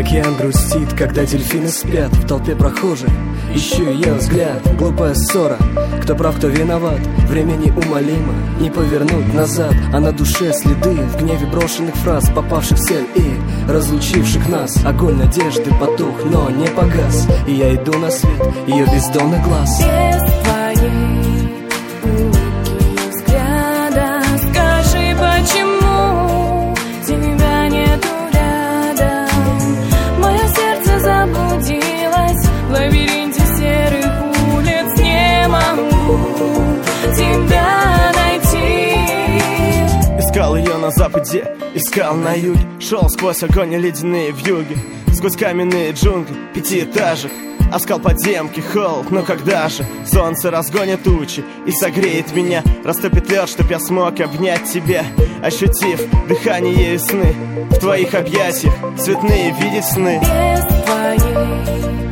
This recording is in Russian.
Океан грустит, когда дельфины спят в толпе прохожих. Ищу ее взгляд, глупая ссора. Кто прав, кто виноват, время неумолимо. Не повернуть назад, а на душе следы в гневе брошенных фраз, попавших в цель и разлучивших нас. Огонь надежды потух, но не погас. И я иду на свет ее бездонный глаз. Без твоей улыбки, взгляда, скажи, почему тебя нету рядом? Мое сердце заблудилось в лабиринте серых улиц. Не могу тебя найти. Искал ее на западе, искал на юге. Шел сквозь огонь и ледяные вьюги, сквозь каменные джунгли пятиэтажек. Оскал подземки, холод, но когда же солнце разгонит тучи и согреет меня, растопит лед, чтоб я смог обнять тебя, ощутив дыхание весны в твоих объятиях, цветные видеть сны. Без твоей